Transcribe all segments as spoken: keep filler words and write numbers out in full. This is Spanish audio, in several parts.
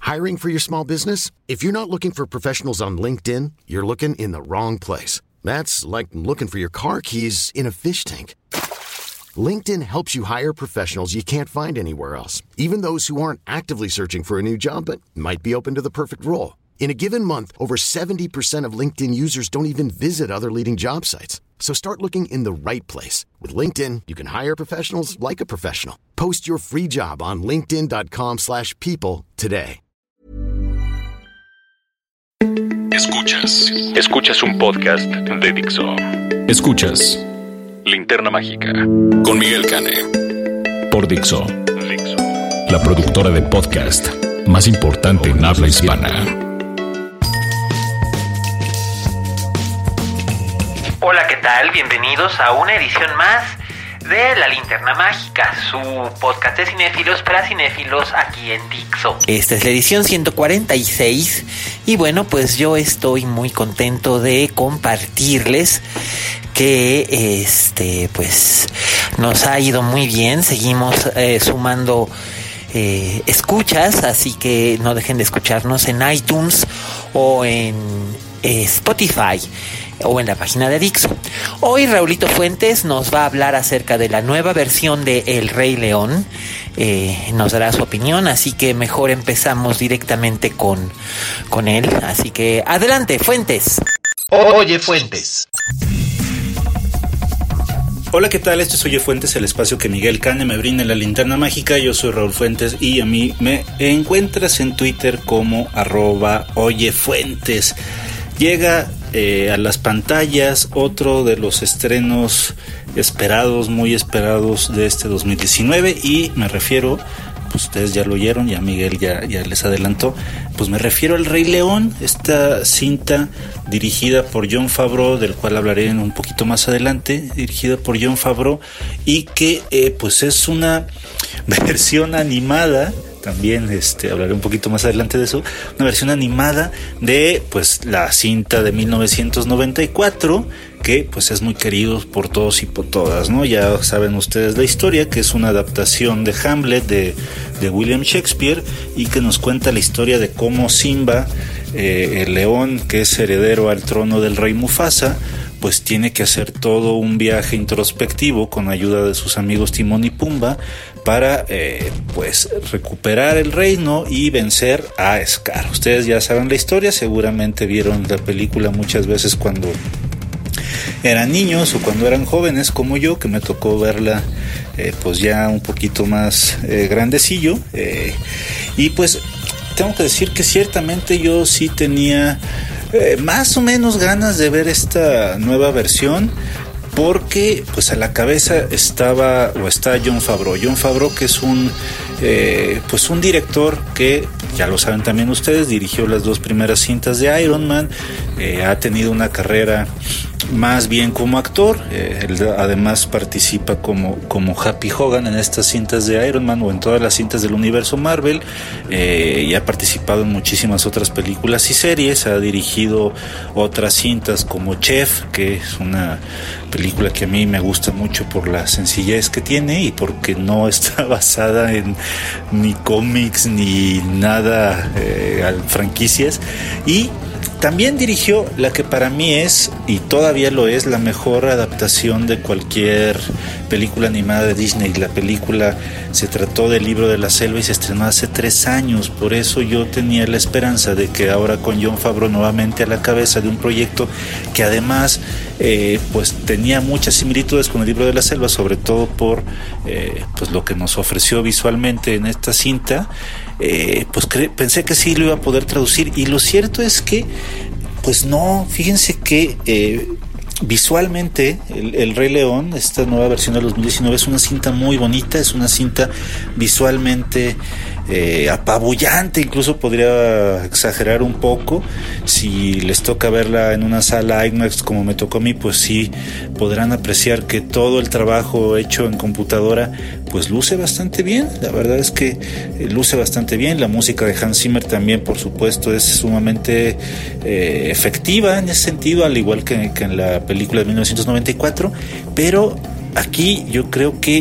Hiring for your small business? If you're not looking for professionals on LinkedIn, you're looking in the wrong place. That's like looking for your car keys in a fish tank. LinkedIn helps you hire professionals you can't find anywhere else, even those who aren't actively searching for a new job but might be open to the perfect role. In a given month, over seventy percent of LinkedIn users don't even visit other leading job sites. So start looking in the right place. With LinkedIn, you can hire professionals like a professional. Post your free job on linkedin.com slash people today. Escuchas. Escuchas un podcast de Dixo. Escuchas Linterna Mágica con Miguel Cane por Dixo, Dixo, la productora de podcast más importante en habla hispana. Hola, ¿qué tal? Bienvenidos a una edición más de La Linterna Mágica, su podcast de cinéfilos para cinéfilos aquí en Dixo. Esta es la edición ciento cuarenta y seis y bueno, pues yo estoy muy contento de compartirles que este pues nos ha ido muy bien. Seguimos eh, sumando eh, escuchas, así que no dejen de escucharnos en iTunes o en eh, Spotify o en la página de Dixo. Hoy Raulito Fuentes nos va a hablar acerca de la nueva versión de El Rey León. Eh, nos dará su opinión, así que mejor empezamos directamente con, con él. Así que adelante, Fuentes. Oye, Fuentes. Hola, ¿qué tal? Esto es Oye Fuentes, el espacio que Miguel Cane me brinda en La Linterna Mágica. Yo soy Raúl Fuentes y a mí me encuentras en Twitter como arroba Oye Fuentes. Llega eh, a las pantallas otro de los estrenos esperados, muy esperados de este dos mil diecinueve, y me refiero, pues ustedes ya lo oyeron, ya Miguel ya, ya les adelantó, pues me refiero al Rey León, esta cinta dirigida por Jon Favreau, del cual hablaré en un poquito más adelante, dirigida por Jon Favreau, y que eh, pues es una versión animada. También este, hablaré un poquito más adelante de eso. Una versión animada de pues la cinta de mil novecientos noventa y cuatro, que pues es muy querido por todos y por todas, ¿no? Ya saben ustedes la historia, que es una adaptación de Hamlet de, de William Shakespeare, y que nos cuenta la historia de cómo Simba, eh, el león que es heredero al trono del rey Mufasa, pues tiene que hacer todo un viaje introspectivo con ayuda de sus amigos Timón y Pumba para eh, pues recuperar el reino y vencer a Scar. Ustedes ya saben la historia, seguramente vieron la película muchas veces cuando eran niños o cuando eran jóvenes como yo, que me tocó verla eh, pues ya un poquito más eh, grandecillo, eh, y pues tengo que decir que ciertamente yo sí tenía Eh, más o menos ganas de ver esta nueva versión, porque pues a la cabeza estaba o está Jon Favreau. Jon Favreau, que es un eh, pues un director que, ya lo saben también ustedes, dirigió las dos primeras cintas de Iron Man, eh, ha tenido una carrera más bien como actor, eh, él además participa como, como Happy Hogan en estas cintas de Iron Man o en todas las cintas del universo Marvel, eh, y ha participado en muchísimas otras películas y series, ha dirigido otras cintas como Chef, que es una película que a mí me gusta mucho por la sencillez que tiene y porque no está basada en ni cómics ni nada, eh, franquicias, y también dirigió la que para mí es, y todavía lo es, la mejor adaptación de cualquier película animada de Disney. La película se trató del Libro de la Selva y se estrenó hace tres años. Por eso yo tenía la esperanza de que ahora con Jon Favreau nuevamente a la cabeza de un proyecto que además eh, pues tenía muchas similitudes con el Libro de la Selva, sobre todo por eh, pues lo que nos ofreció visualmente en esta cinta. Eh, pues cre- pensé que sí lo iba a poder traducir, y lo cierto es que pues no. Fíjense que eh, visualmente el, el Rey León, esta nueva versión de dos mil diecinueve, es una cinta muy bonita, es una cinta visualmente eh, apabullante, incluso podría exagerar un poco. Si les toca verla en una sala IMAX como me tocó a mí, pues sí podrán apreciar que todo el trabajo hecho en computadora pues luce bastante bien. La verdad es que eh, luce bastante bien. La música de Hans Zimmer también, por supuesto, es sumamente eh, efectiva en ese sentido, al igual que, que en la película de mil novecientos noventa y cuatro, pero aquí yo creo que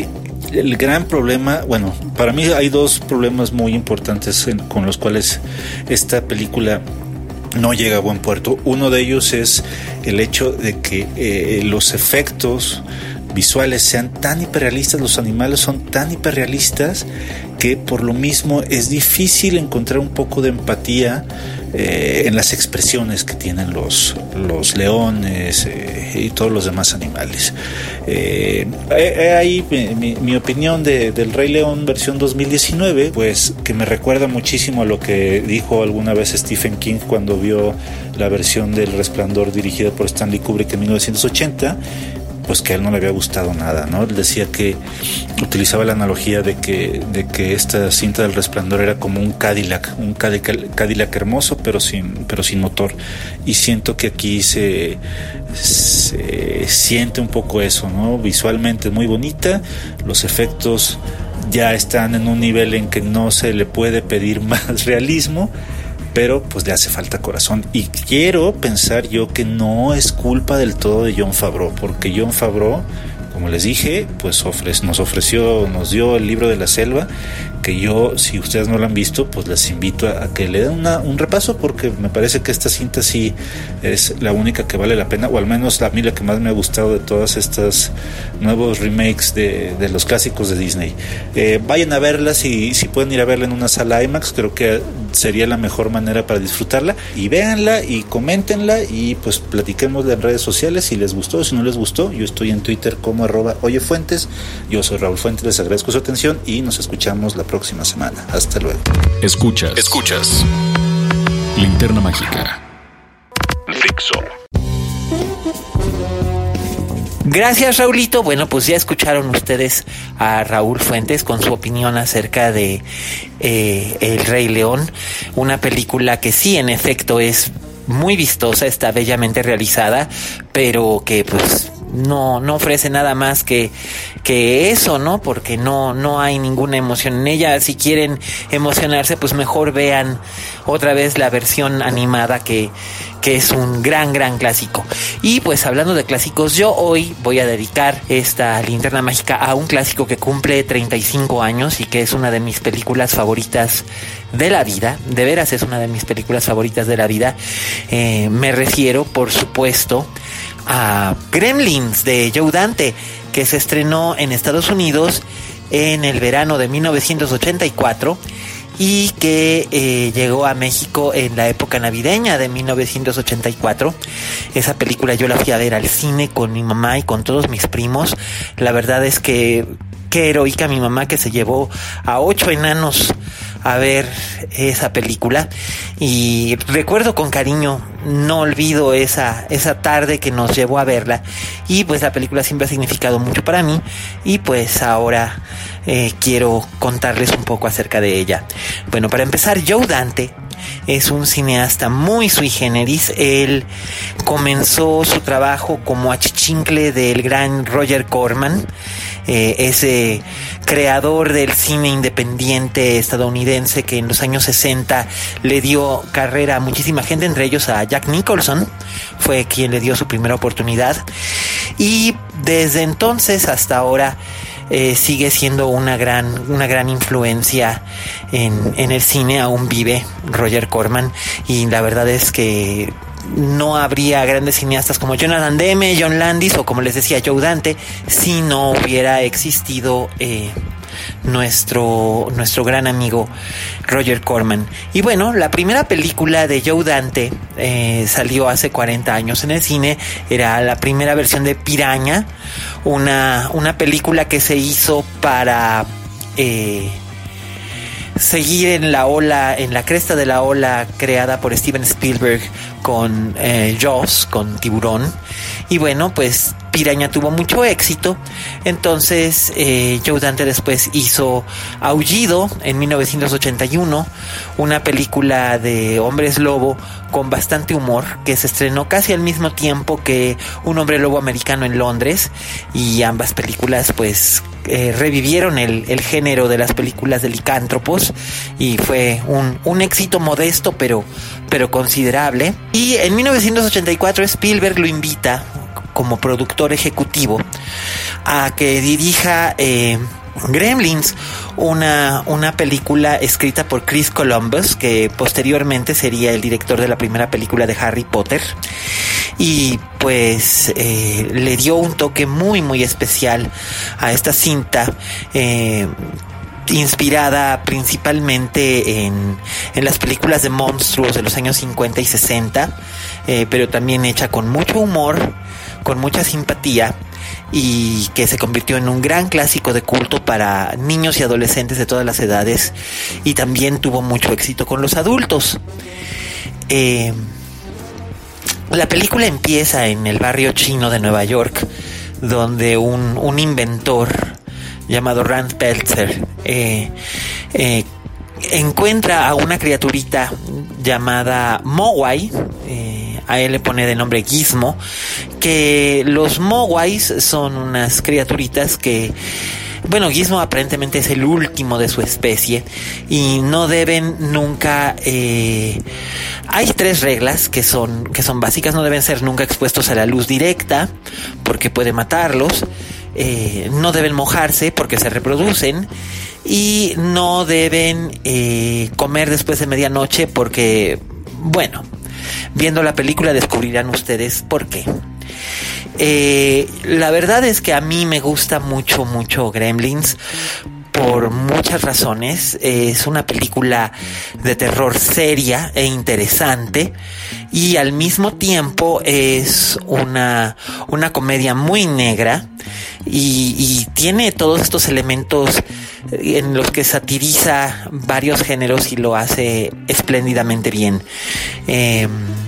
el gran problema, bueno, para mí hay dos problemas muy importantes en, con los cuales esta película no llega a buen puerto. Uno de ellos es el hecho de que eh, los efectos visuales sean tan hiperrealistas, los animales son tan hiperrealistas que por lo mismo es difícil encontrar un poco de empatía eh, en las expresiones que tienen los, los leones eh, y todos los demás animales. Eh, ahí mi, mi opinión de, del Rey León versión dos mil diecinueve, pues que me recuerda muchísimo a lo que dijo alguna vez Stephen King cuando vio la versión del Resplandor dirigida por Stanley Kubrick en mil novecientos ochenta, pues que a él no le había gustado nada, ¿no? Él decía que utilizaba la analogía de que, de que esta cinta del Resplandor era como un Cadillac, un Cadillac, Cadillac hermoso, pero sin, pero sin motor. Y siento que aquí se, se siente un poco eso, ¿no? Visualmente es muy bonita, los efectos ya están en un nivel en que no se le puede pedir más realismo, pero pues le hace falta corazón. Y quiero pensar yo que no es culpa del todo de Jon Favreau, porque Jon Favreau, como les dije, pues ofrece, nos ofreció, nos dio el libro de la selva, que yo, si ustedes no lo han visto, pues les invito a, a que le den una, un repaso, porque me parece que esta cinta sí es la única que vale la pena, o al menos a mí la que más me ha gustado de todas estas nuevos remakes de, de los clásicos de Disney. Eh, vayan a verla, si, si pueden ir a verla en una sala IMAX, creo que sería la mejor manera para disfrutarla, y véanla y coméntenla y pues platiquemos en redes sociales si les gustó, si no les gustó. Yo estoy en Twitter como arroba oyefuentes, yo soy Raúl Fuentes, les agradezco su atención y nos escuchamos la próxima semana. Hasta luego. Escuchas, escuchas Linterna Mágica, Dixo. Gracias, Raulito. Bueno, pues ya escucharon ustedes a Raúl Fuentes con su opinión acerca de eh, El Rey León, una película que sí, en efecto, es muy vistosa, está bellamente realizada, pero que pues no, no ofrece nada más que, que eso, ¿no? Porque no, no hay ninguna emoción en ella. Si quieren emocionarse, pues mejor vean otra vez la versión animada, que, que es un gran, gran clásico. Y pues hablando de clásicos, yo hoy voy a dedicar esta linterna mágica a un clásico que cumple treinta y cinco años y que es una de mis películas favoritas de la vida. De veras es una de mis películas favoritas de la vida. Eh, me refiero, por supuesto, a Gremlins de Joe Dante, que se estrenó en Estados Unidos en el verano de mil novecientos ochenta y cuatro y que eh, llegó a México en la época navideña de mil novecientos ochenta y cuatro. Esa película yo la fui a ver al cine con mi mamá y con todos mis primos. La verdad es que qué heroica mi mamá, que se llevó a ocho enanos a ver esa película, y recuerdo con cariño, no olvido esa, esa tarde que nos llevó a verla, y pues la película siempre ha significado mucho para mí, y pues ahora eh, quiero contarles un poco acerca de ella. Bueno, para empezar, Joe Dante es un cineasta muy sui generis. Él comenzó su trabajo como achichincle del gran Roger Corman, eh, ese creador del cine independiente estadounidense que en los años sesenta le dio carrera a muchísima gente, entre ellos a Jack Nicholson, fue quien le dio su primera oportunidad, y desde entonces hasta ahora Eh, sigue siendo una gran, una gran influencia en, en el cine. Aún vive Roger Corman, y la verdad es que no habría grandes cineastas como Jonathan Demme, John Landis o, como les decía, Joe Dante, si no hubiera existido eh, nuestro, nuestro gran amigo Roger Corman. Y bueno, la primera película de Joe Dante eh, salió hace cuarenta años en el cine. Era la primera versión de Piraña, una, una película que se hizo para eh, seguir en la ola, en la cresta de la ola creada por Steven Spielberg con eh, Jaws, con Tiburón. Y bueno, pues Piraña tuvo mucho éxito. Entonces eh, Joe Dante después hizo Aullido en mil novecientos ochenta y uno, una película de hombres lobo con bastante humor, que se estrenó casi al mismo tiempo que Un hombre lobo americano en Londres, y ambas películas pues eh, revivieron el, el género de las películas de licántropos, y fue un, un éxito modesto pero, pero considerable. Y en mil novecientos ochenta y cuatro Spielberg lo invita como productor ejecutivo a que dirija eh, Gremlins, una, una película escrita por Chris Columbus, que posteriormente sería el director de la primera película de Harry Potter, y pues eh, le dio un toque muy muy especial a esta cinta, eh, inspirada principalmente en, en las películas de monstruos de los años cincuenta y sesenta, eh, pero también hecha con mucho humor, con mucha simpatía, y que se convirtió en un gran clásico de culto para niños y adolescentes de todas las edades, y también tuvo mucho éxito con los adultos. Eh, la película empieza en el barrio chino de Nueva York, donde un, un inventor llamado Rand Peltzer eh, eh, encuentra a una criaturita llamada Mogwai. eh, A él le pone de nombre Gizmo, que los Mogwais son unas criaturitas que, bueno, Gizmo aparentemente es el último de su especie y no deben nunca, eh, hay tres reglas que son, que son básicas: no deben ser nunca expuestos a la luz directa porque puede matarlos, eh, no deben mojarse porque se reproducen, y no deben eh, comer después de medianoche porque, bueno, viendo la película descubrirán ustedes por qué. Eh, la verdad es que a mí me gusta mucho, mucho Gremlins por muchas razones. Es una película de terror seria e interesante, y al mismo tiempo es una, una comedia muy negra, y, y tiene todos estos elementos en los que satiriza varios géneros y lo hace espléndidamente bien. Eh,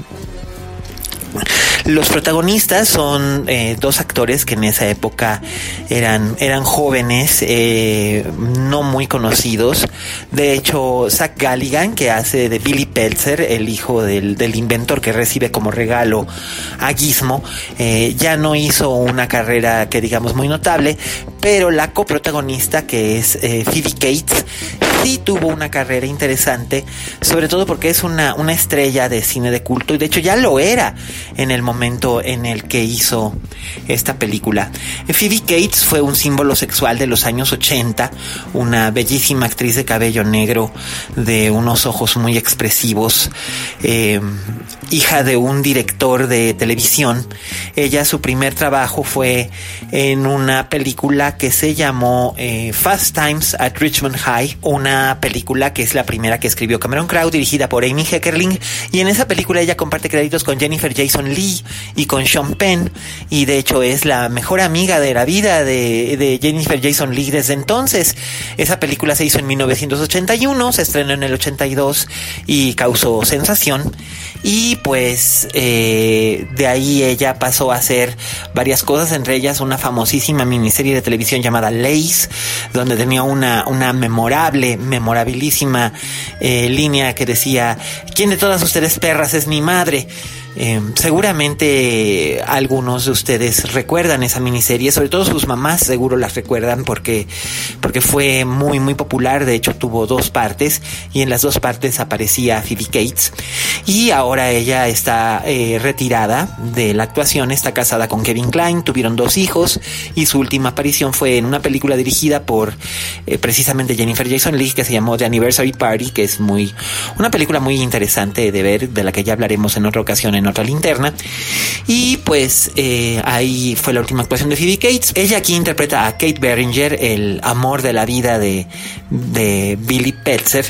Los protagonistas son eh, dos actores que en esa época eran, eran jóvenes, eh, no muy conocidos. De hecho, Zach Galligan, que hace de Billy Peltzer, el hijo del, del inventor que recibe como regalo a Gizmo, eh, ya no hizo una carrera que digamos muy notable, pero la coprotagonista, que es eh, Phoebe Cates, sí tuvo una carrera interesante, sobre todo porque es una, una estrella de cine de culto, y de hecho ya lo era en el momento en el que hizo esta película. Phoebe Cates fue un símbolo sexual de los años ochenta, una bellísima actriz de cabello negro, de unos ojos muy expresivos, eh, hija de un director de televisión. Ella, su primer trabajo fue en una película que se llamó eh, Fast Times at Richmond High, una película que es la primera que escribió Cameron Crowe, dirigida por Amy Heckerling, y en esa película ella comparte créditos con Jennifer Jason Leigh y con Sean Penn, y de hecho es la mejor amiga de la vida de, de Jennifer Jason Leigh desde entonces. Esa película se hizo en mil novecientos ochenta y uno, se estrenó en el ochenta y dos y causó sensación, y pues eh, de ahí ella pasó a hacer varias cosas, entre ellas una famosísima miniserie de televisión llamada Lace, donde tenía una, una memorable, memorabilísima eh, línea que decía: ¿quién de todas ustedes perras es mi madre? Eh, seguramente algunos de ustedes recuerdan esa miniserie, sobre todo sus mamás seguro las recuerdan porque, porque fue muy muy popular. De hecho tuvo dos partes y en las dos partes aparecía Phoebe Cates, y ahora ella está eh, retirada de la actuación, está casada con Kevin Kline, tuvieron dos hijos, y su última aparición fue en una película dirigida por eh, precisamente Jennifer Jason Leigh, que se llamó The Anniversary Party, que es muy una película muy interesante de ver, de la que ya hablaremos en otra ocasión en otra linterna. Y pues eh, ahí fue la última actuación de Phoebe Cates. Ella aquí interpreta a Kate Beringer, el amor de la vida de, de Billy Peltzer,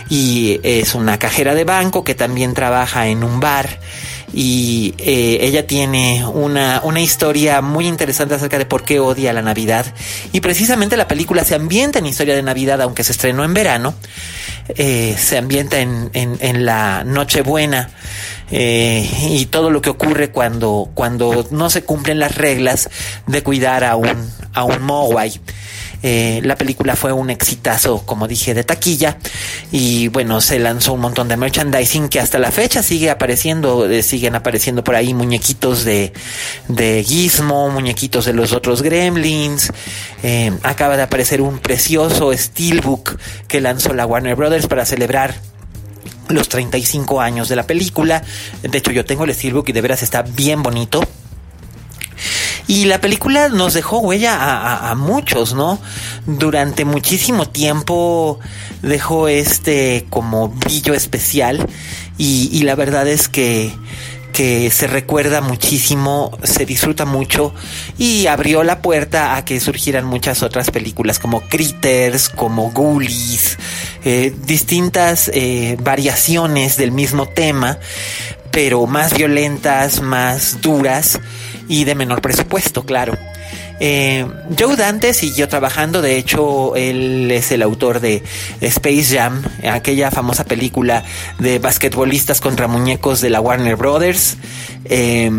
y es una cajera de banco que también trabaja en un bar. Y eh, ella tiene una, una historia muy interesante acerca de por qué odia la Navidad, y precisamente la película se ambienta en historia de Navidad, aunque se estrenó en verano. Eh, se ambienta en, en, en la Nochebuena, eh, y todo lo que ocurre cuando, cuando no se cumplen las reglas de cuidar a un, a un Mogwai. Eh, la película fue un exitazo, como dije, de taquilla, y bueno, se lanzó un montón de merchandising que hasta la fecha sigue apareciendo, eh, siguen apareciendo por ahí muñequitos de, de Gizmo, muñequitos de los otros Gremlins. Eh, acaba de aparecer un precioso steelbook que lanzó la Warner Brothers para celebrar los treinta y cinco años de la película. De hecho, yo tengo el steelbook y de veras está bien bonito. Y la película nos dejó huella a, a, a muchos, ¿no? Durante muchísimo tiempo dejó este como brillo especial y, y la verdad es que que se recuerda muchísimo, se disfruta mucho y abrió la puerta a que surgieran muchas otras películas como Critters, como Ghoulies, eh, distintas eh, variaciones del mismo tema, pero más violentas, más duras y de menor presupuesto, claro. Eh, Joe Dante siguió trabajando, de hecho él es el autor de Space Jam, aquella famosa película de basquetbolistas contra muñecos de la Warner Brothers, eh,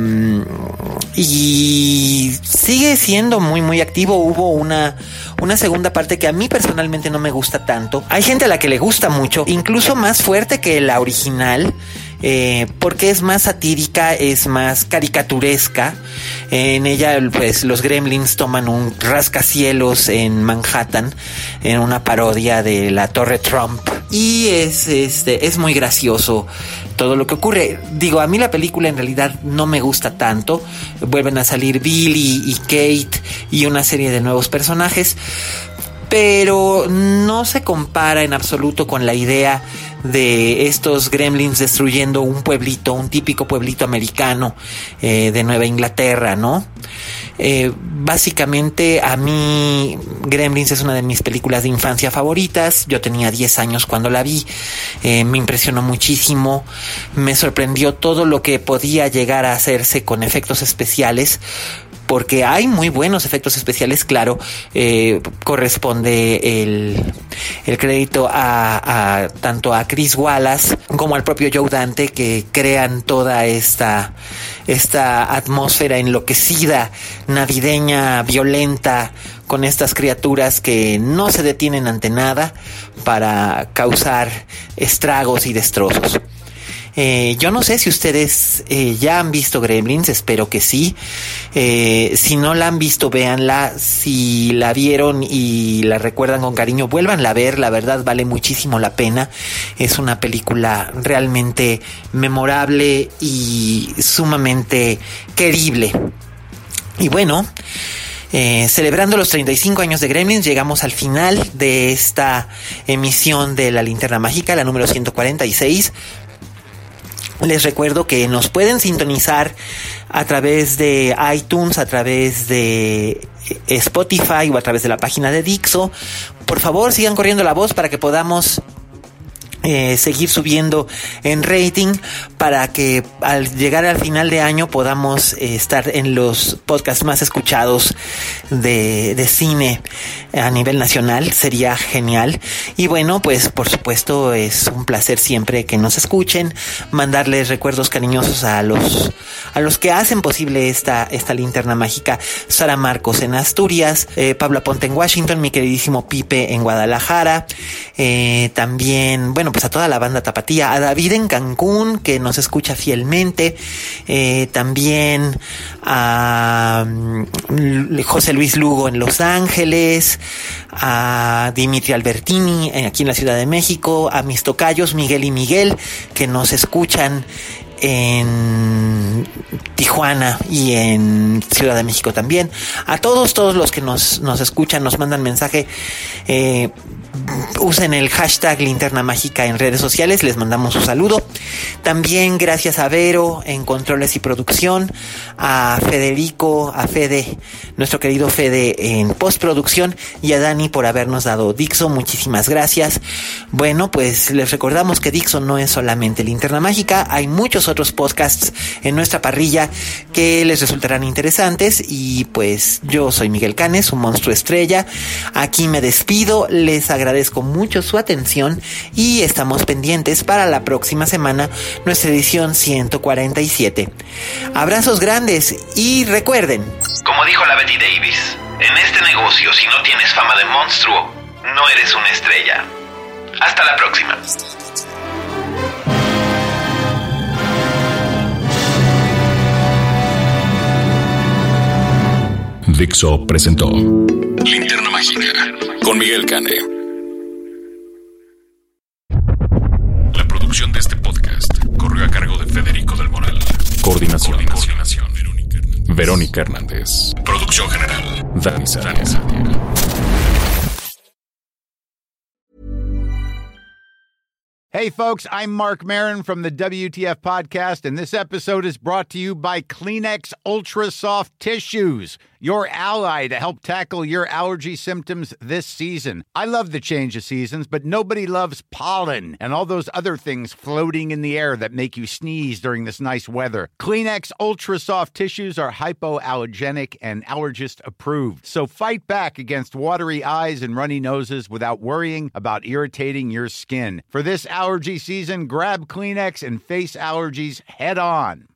y sigue siendo muy muy activo. Hubo una, una segunda parte que a mí personalmente no me gusta tanto, hay gente a la que le gusta mucho, incluso más fuerte que la original. Eh, porque es más satírica, es más caricaturesca. En ella, pues, los Gremlins toman un rascacielos en Manhattan, en una parodia de la Torre Trump. Y es, este, es muy gracioso todo lo que ocurre. Digo, a mí la película en realidad no me gusta tanto. Vuelven a salir Billy y Kate y una serie de nuevos personajes, pero no se compara en absoluto con la idea de estos gremlins destruyendo un pueblito, un típico pueblito americano eh, de Nueva Inglaterra, ¿no? Eh, básicamente a mí Gremlins es una de mis películas de infancia favoritas. Yo tenía diez años cuando la vi, eh, me impresionó muchísimo, me sorprendió todo lo que podía llegar a hacerse con efectos especiales, porque hay muy buenos efectos especiales, claro. Eh, corresponde el, el crédito a, a tanto a Chris Wallace como al propio Joe Dante, que crean toda esta, esta atmósfera enloquecida, navideña, violenta, con estas criaturas que no se detienen ante nada para causar estragos y destrozos. Eh, yo no sé si ustedes eh, ya han visto Gremlins, espero que sí. Eh, si no la han visto, véanla. Si la vieron y la recuerdan con cariño, vuélvanla a ver. La verdad vale muchísimo la pena. Es una película realmente memorable y sumamente querible. Y bueno, Eh, celebrando los treinta y cinco años de Gremlins, llegamos al final de esta emisión de La Linterna Mágica, la número ciento cuarenta y seis. Les recuerdo que nos pueden sintonizar a través de iTunes, a través de Spotify o a través de la página de Dixo. Por favor, sigan corriendo la voz para que podamos Eh, seguir subiendo en rating, para que al llegar al final de año podamos eh, estar en los podcasts más escuchados de, de cine a nivel nacional. Sería genial. Y bueno, pues por supuesto es un placer siempre que nos escuchen, mandarles recuerdos cariñosos a los a los que hacen posible esta, esta linterna mágica. Sara Marcos en Asturias, eh, Pablo Aponte en Washington, mi queridísimo Pipe en Guadalajara, eh, también, bueno, pues a toda la banda tapatía, a David en Cancún, que nos escucha fielmente, eh, también a um, José Luis Lugo en Los Ángeles, a Dimitri Albertini eh, aquí en la Ciudad de México, a mis tocayos Miguel y Miguel, que nos escuchan en Tijuana y en Ciudad de México también. A todos, todos los que nos, nos escuchan, nos mandan mensaje, eh, usen el hashtag Linterna Mágica en redes sociales, les mandamos un saludo. También gracias a Vero en controles y producción, a Federico, a Fede, nuestro querido Fede en postproducción, y a Dani por habernos dado Dixo. Muchísimas gracias. Bueno, pues les recordamos que Dixo no es solamente Linterna Mágica, hay muchos otros podcasts en nuestra parrilla que les resultarán interesantes. Y pues yo soy Miguel Canes, un monstruo estrella. Aquí me despido, les agradezco mucho su atención y estamos pendientes para la próxima semana, nuestra edición ciento cuarenta y siete. Abrazos grandes y recuerden, como dijo la Betty Davis, en este negocio, si no tienes fama de monstruo, no eres una estrella. Hasta la próxima. Dixo presentó Linterna Mágica con Miguel Cane. La producción de este podcast corrió a cargo de Federico del Moral. Coordinación. Coordinación. Verónica Hernández. Producción general, Dani Sadia. Hey folks, I'm Mark Maron from the W T F Podcast, and this episode is brought to you by Kleenex Ultra Soft Tissues, your ally to help tackle your allergy symptoms this season. I love the change of seasons, but nobody loves pollen and all those other things floating in the air that make you sneeze during this nice weather. Kleenex Ultra Soft Tissues are hypoallergenic and allergist approved, so fight back against watery eyes and runny noses without worrying about irritating your skin. For this allergy season, grab Kleenex and face allergies head on.